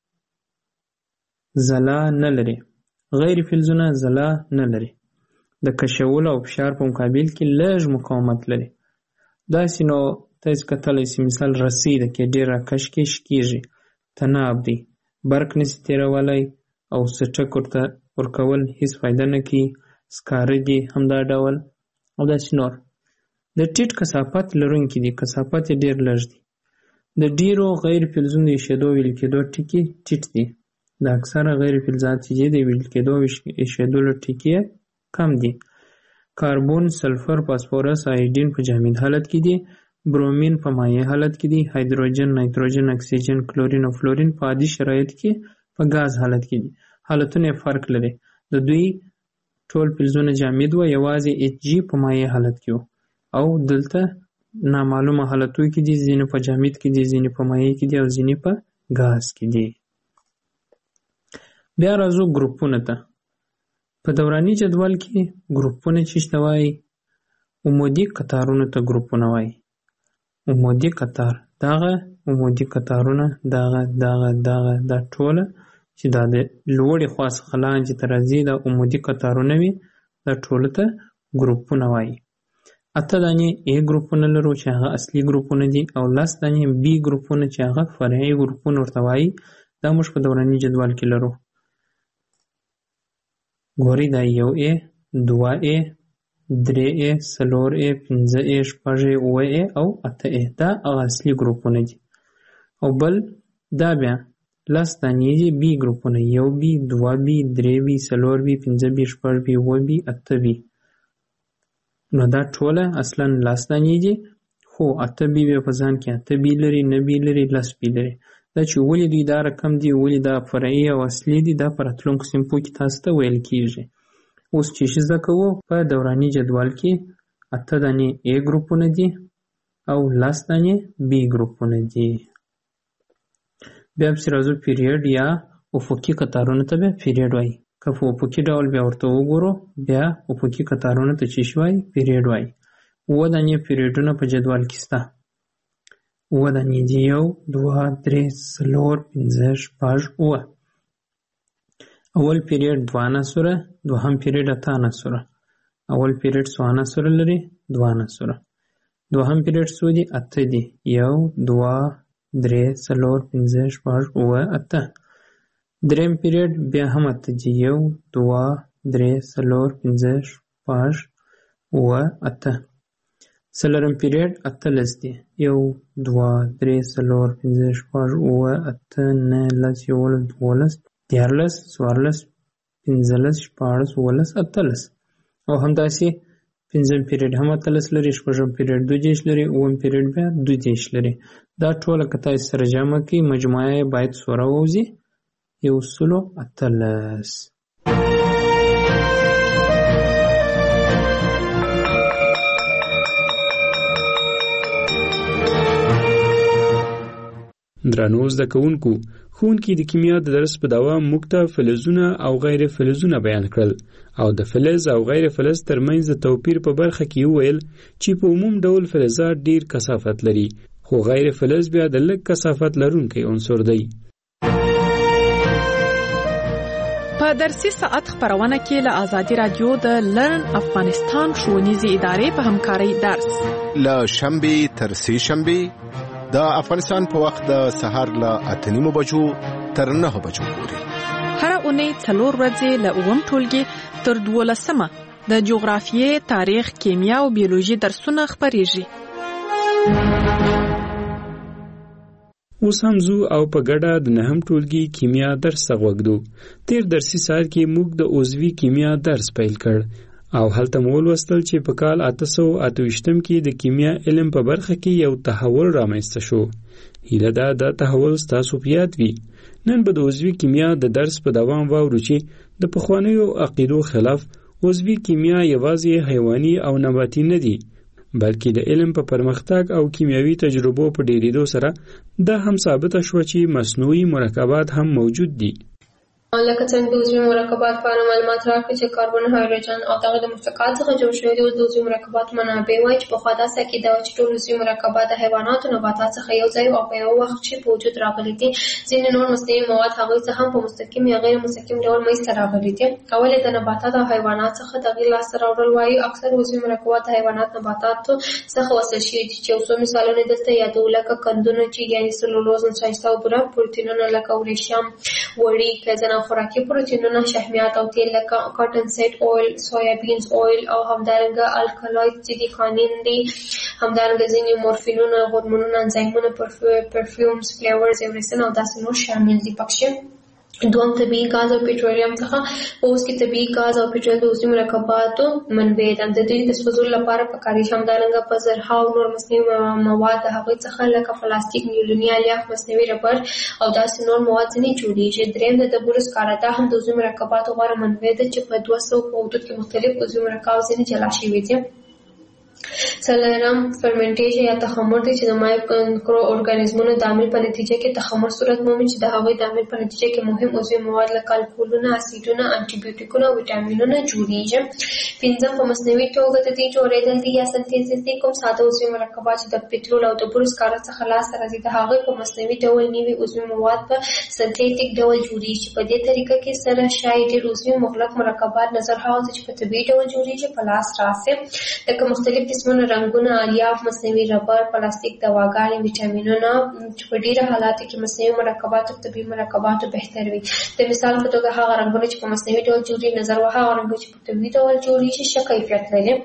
ځلا نه لري. غیر فلزونه ځلا نه لري. د کشولو او فشار په مقابل کې لږ مقاومت لري. داسې نو تاسې کتلی شئ، مثال رسۍ ده کې ډېر راکش کې شکېږي، تناب دی، برق نشي تېرولی، او څټک ورته ورکول هېڅ فایده نه کوي. سکاره دي همدا ډول، او داسې نور. د ټیټ کثافت لرونکي دي، کثافت یې ډېر لږ دی. د ډېرو غیر فلزونو د ایشېدو ویلې کېدو ټکي ټیټ دي. د اکثره غیر فلزاتي چې د ویل کېدو او ایښېدلو ټکي کم دي. کاربون، سلفر، فاسفورس، آیودین په جامد حالت کې دي. برومین په مایع حالت کې دي. هایدروجن، نایتروجن، اکسیجن، کلورین او فلورین په عادي شرایط کې په ګاز حالت کې دي. حالتونه فرق لري. د دوی ټول فلزونه جامد و، یوازې اچ جی په مایع حالت کې و او دلته نامعلومه حالتو کې دي، ځینې په جامد کې دي، ځینې په مایع کې دي او ځینې په ګاز کې دي. بیا راځو ګروپونو ته. په دوراني جدول کې ګروپونه چې شته وایي، عمودي قطارونو ته ګروپونه وایي. عمودي قطار، دغه عمودي قطارونه دغه دغه دغه دا ټوله چې دا د لوړې خوا څخه لاندې ته راځي دا عمودي قطارونه وي، دا ټوله ته ګروپونه وایي. اته دانې ای ګروپونه لرو چې هغه اصلي ګروپونه دي او لس دانې بي ګروپونه چې هغه فرعي ګروپونه ورته وایي. دا موږ په دوراني جدول کې لرو. ګورئ دا یو ای، دوه ای، درې ای، څلور ای، پنځه ای، شپږ ای، اووه ای او اته ای. دا هغه اصلي ګروپونه دي. او بل دا بیا لس دانې دي بي ګروپونه، یو بي، دوه بي، درې بي، څلور بي، پنځه بي، شپږ بي، اووه بي، اته بي. نو دا ټوله اصلا لس دانې دي، خو اته بي بیا په ځان کې اته بي لري، نه بي لري، لس بي لري. دا چې ولې دوی دا رقم دي، ولې دا فرعي او اصلي دي، دا په راتلونکو صنفو کې تاسو ته ویل کېږي. اوس چې ښه زده کوو، په دوراني جدول کې اته دانې ای ګروپونه دي او لس دانې بي ګروپونه دي. بیا پسې راځو پیریډ یا افقي قطارونو ته بیا پیریډ وایي. که په افقي ډول بیا ورته وګورو، بیا افقي قطارونو ته چې شي وایي پیریډ وایي. اووه دانې پیریډونه په جدول کې شته. اووه دانې دي، یو، دوه، درې، څلور، پنځه، شپږ، اووه. اول پیریډ دوه عناصره، دوهم پیریډ اته عناصره. اول پیریډ څو عناصره لري؟ دوه عناصره. دوهم پیریډ څو دي؟ اته دي. یو، دوه، درې، څلور، پنځه، شپږ، اووه، اته. دریم پیریډ بیا هم اته دي. یو، دوه، درې، څلور، پنځه، شپږ، اووه، اته. څلورم پیریډ اتلس دی. یو، دوه، درې، څلور، پنځه، شپږ، اووه، اته، نهه، لس، یولس، دولس، دیارلس، څوارلس، پنځلس، شپاړس، اوولس، اتلس. او همداسې پنځم پیریډ هم اتلس لري، شپږم پیریډ دوه دېرش لري، اووم پیریډ بیا دوه دېرش لري. دا ټوله که تاسې سره جمع کړئ مجموعه یې باید څو راووځي؟ یو سلو اتلس. درنو زده کوونکو، ښوونکي د کیمیا د درس په دوام موږ ته فلزونه او غیر فلزونه بیان کړل او د فلز او غیر فلز ترمنځ د توپیر په برخه کې وویل چې په عموم ډول فلزات ډیر کثافت لري، خو غیر فلز بیا د لږ کثافت لرونکی عنصر دی. په درسي ساعت خبرونه کې له آزادي رادیو د لرن افغانستان ښوونیزې ادارې په همکارۍ درس له شنبې تر سې شنبې د افغانستان په وخت د سهار له اته نیمو بجو تر نهه بجو پورې. هره اونۍ څلور ورځې له اووم ټولګي تر دولسمه د جغرافیې، تاریخ، کیمیا او بیولوژي درسونه خپریږي. اوس هم زو او په ګډه د نهم ټولګي کیمیا درس غوږدو. تیر درسي ساعت کې موږ د عضوي کیمیا درس پیل کړ او هلته مو ولوستل چې په کال اته سوه اته ویشتم کې د کیمیا علم په برخه کې یو تحول رامنځته شو. هیله ده دا تحول ستاسو په یاد وي. نن به د عضوي کیمیا د درس په دوام واورو چې د پخوانیو عقیدو خلاف عضوي کیمیا یوازې حیواني او نباتي نه دي، بلکې د علم په پرمختګ او کیمیاوي تجربو په ډیریدو سره دا هم ثابته شوه چې مصنوعي مرکبات هم موجود دي. لکه څنګه د عضوي مرکبات په اړه معلومات راکړي چې کاربن، هایدروجن او دغه د مرکبات څخه جوړ شوي دي. اوس د عضوي مرکباتو منابع وایي چې پخوا داسې عقیده وه چې ټول عضوي مرکبات د حیواناتو نباتات څخه یو ځای او په یو وخت کې په وجود راغلي دي. ځینې نور مصنوعي مواد هغوی څه هم په مستقیم یا غیر مستقیم ډول منځته راغلي دي. اول یې د نباتاتو او حیوانات څخه تغییر لاسته راوړل وایي. اکثر عضوي مرکبات د حیوانات نباتاتو څخه وصل شوي دي چې یو څو مثالونه دلته یادو، لکه قندونه چې یعنې سلولوز، نشایسته او بوره، پروتینونه لکه وریښم، وړي، پیزن او خوراکي پروتینونه، شحمیات او تیل لکه کاټن سیډ اویل، سویابینز اویل او همدارنګه الکالوید چې دي کانین دي. همدارنګه ځینې مورفینونه، هورمونونه، انزایمونه، پرفیومز، فلیورز، ایورسن او داسې نور شامل دي پکې. دوم طبیعي غاز او پټرولیم څخه اوس کې طبیعي غاز او پټرول د عضوي مرکباتو منبع ده. د دې د سوځولو لپاره پکاري همدارنګه په زرهاو نور مصنوعي مواد د هغوی څخه لکه پلاستیک، نیولوني الیاف، مصنوعي ربر او داسې نور مواد ځینې جوړیږي. دریم د ډبرو سکاره، دا هم د عضوي مرکباتو غوره منبع ده چې په دوه سوه په حدود کې مختلف عضوي مرکبات ځینې جلا شوي دي. څلورم فرمنټیشن یا تخمر دی چې د مایکرو ارګانیزمونو د عمل په نتیجه کې تخمر صورت مومي چې د هغوی د عمل په نتیجه کې مهم عضوي مواد لکه الکولونه، اسیدونه، انټي بیوټیکونه او ویټامینونه جوړیږي. پنځم په مصنوعي توګه د دې جوړېدل دي یا سنتیز دي کوم ساده عضوي مرکبات چې د پټرول او د ډبرو سکاره څخه لاسته راځي د هغوی په مصنوعي ډول نوي عضوي مواد په سنتیټیک ډول جوړیږي. په دې طریقه کې سره شاید ډېر عضوي مغلق مرکبات نظر هغه چې په طبیعي ډول جوړیږي په لاس راسي، لکه مختلف قسمونه رنګونه، الیاف، مصنوعي ربر، پلاستیک، دواګانې، ویټامینونه چې په ډیره حالاتو کې مصنوعي مرکبات او طبیعي مرکباتو بهتر وي. د مثال په توګه هغه رنګونه چې په مصنوعي ډول جوړي نظر و هغه رنګونه چې په طبیعي ډول جوړیږي ښه کیفیت لري.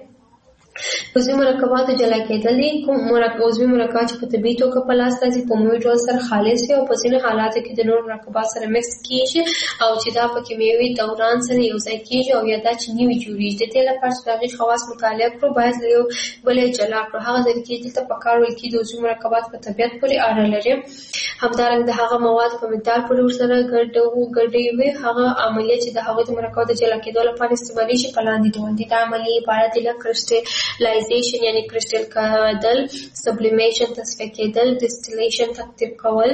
عضوي مرکباتو جلا کېدل دي کوم مرکب عضوي مرکبات چې په طبیعي توګه په لاس راځي په عمومي ډول سره خالص وي او په ځینو حالاتو کې د نورو مرکبات سره مکس کېږي او چې دا په کیمیاوي دوران سره یو ځای کېږي او یا دا چې نوي جوړیږي. د دې لپاره چې د هغې خواص مطالعه کړو باید له یو بل یې جلا کړو. هغه ځل کې دلته پکار ویل کېږي د عضوي مرکبات په طبیعت پورې اړه لري. همدارنګه د هغه مواد په مقدار پورې ورسره ګډې وي. هغه عملیه چې د هغوی د مرکباتو جلا کېدو لپاره استعمالیږي په لاندې ډول دي. دا عملیې عبارت دي له کرسټلایزیشن یعنی کرسټل کېدل، سبلیمیشن تصفیه کېدل، ډسټیلیشن تقطیر کول،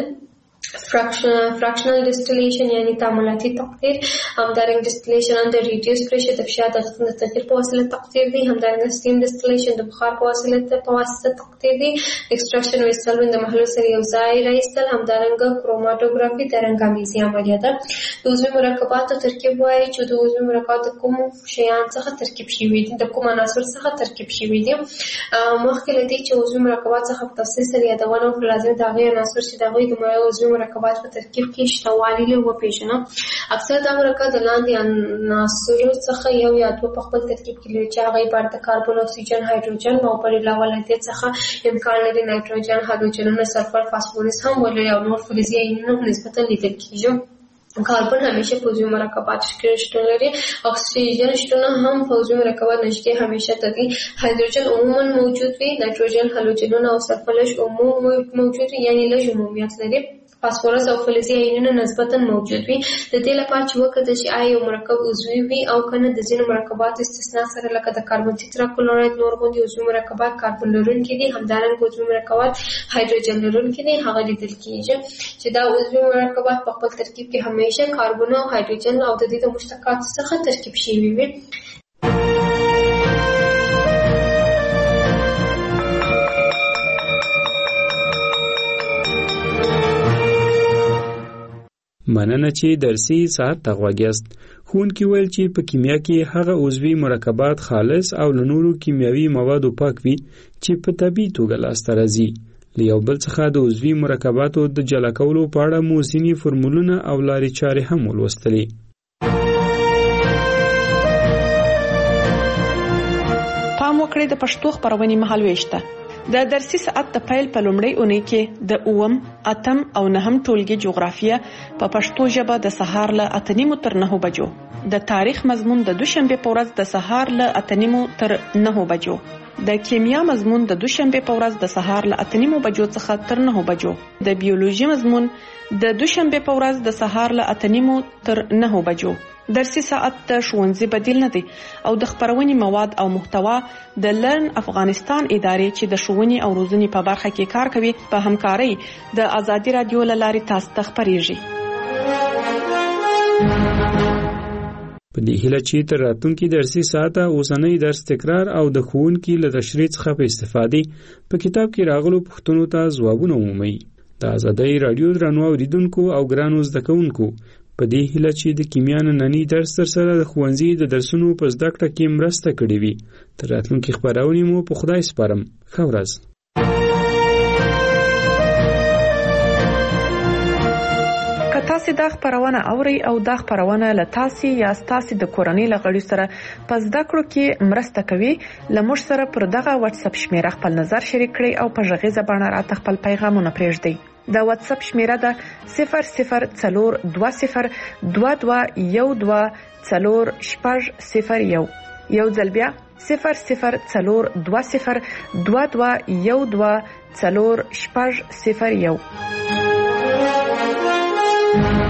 fractional distillation یعنی تعاملاتي تقطیر، همدارنګه distillation under reduced pressure د فشار د تغییر په وسیله تقطیر دی، همدارنګه steam distillation د بخار په وسیله په واسطه تقطیر دی، extraction او ایستل د محلول سره یو ځای راایستل، همدارنګه کروماتوګرافي د رنګامیزي عملیه ده. د عضوي مرکباتو ترکیب وایي چې د عضوي مرکباتو کوم شیان څخه ترکیب شوي دي، د کوم عناصر څخه ترکیب شوي دي. مخکې له دې چې عضوي مرکبات څخه په تفصیل سره یادونه وکړو لازم د هغې عناصر چې د هغوی د عضوي مرکبات په ترکیب کې شته والی له وپېژنه. اکثر دا مرکب د لاندې عناصرو څخه یو یا دوه په خپل ترکیب کې لري چې هغه عبارت د کاربن، اکسیجن، هایدروجن او پر علاوه له دې څخه امکان لري نایتروجن، هالوجنونه، سلفر، فاسفورس هم ولري او نور فلزي ایونونه نسبتا لیدل کېږي. کاربن همیشه په عضوي مرکباتو کې شتون لري. اکسیجن شتون هم په عضوي مرکبات نږدې همیشه تدي. هایدروجن عموما موجود وي. نایتروجن، هالوجنونه او سلفر لږ عموم موجود وي یعنی لږ عمومیت لري. فاسفورس او فلزي ایونونه نسبتا موجود وي. د دې لپاره چې وکړو چې آیا یو مرکب عضوي وي او کنه د ځینو مرکباتو استثنا سره لکه د کاربن تتراکلوراید نور غوندې عضوي مرکبات کاربن لرونکي دي، همدارنګه عضوي مرکبات هایدروجن لرونکي دي، هغه لیدل کېږي چې دا عضوي مرکبات په خپل ترکیب کې همیشه کاربن او هایدروجن او د دې د مشتقاتو څخه ترکیب شوي وي. مننه چې درسي ساعت ته غوږ یاست. ښوونکي ویل چې په کیمیا کې هغه عضوي مرکبات خالص او له نورو کیمیاوي موادو پاک وي چې په طبیعي توګه لاسته راځي. له یو بل څخه د عضوي مرکباتو د جلا کولو په اړه مو ځینې فورمولونه او لارې چارې هم ولوستلې. پام وکړئ د پښتو خبرونې مهالويش ته. د درسي ساعت د پیل په لومړۍ اونۍ کې د اووم، اتم او نهم ټولګي جغرافیه په پښتو ژبه د سهار له اته نیمو تر نهو بجو، د تاریخ مضمون د دوشنبه په ورځ د سهار له اته نیمو تر نهو بجو، د کیمیا مضمون د دوشنبه په ورځ د سهار له اته نیمو بجو څخه تر نهو بجو، د بیولوژي مضمون د دوشنبه په ورځ د سهار له اته نیمو تر نهو بجو. درسي ساعت د ښوونځي بدیل نه دی او د خبرونې مواد او محتوا د لرن افغانستان ادارې چې د ښوونې او روزنې په برخه کې کار کوي په همکارۍ د ازادي رادیو له لارې تاسو ته خبرېږي. په دې هیله چې تر راتلونکي درسي ساعته اوسنۍ درس تکرار او د ښوونکي له تشریح څخه په استفادې په کتاب کې راغلو پوښتنو ته ځوابونه ومومئ. د ازادي رادیو درنو اوریدونکو او ګرانو زده کوونکو په دې هیله چې د کیمیا نننی درس تر سره د ښوونځي د درسونو په زده کړه کې مرسته کړې وي. تر راتلونکي خبرونې مو په خدای سپارم. ښه ورځ. که تاسو دا خبرونه اورئ او دا خبرونه له تاسو یا تاسو د کورنۍ له غړي سره په زده کړو کې مرسته کوي، لمر سره پر دغه واتس اپ شمیره خپل نظر شریک کړئ او په ژغې زبانه راته خپل پیغامونه پرېږدئ. د واتس اپ شمیره ده صفر صفر څلور دوه صفر دوه دوه یو دوه څلور شپږ صفر یو. یو ځل بیا صفر صفر څلور دوه صفر دوه دوه یو دوه څلور شپږ صفر یو.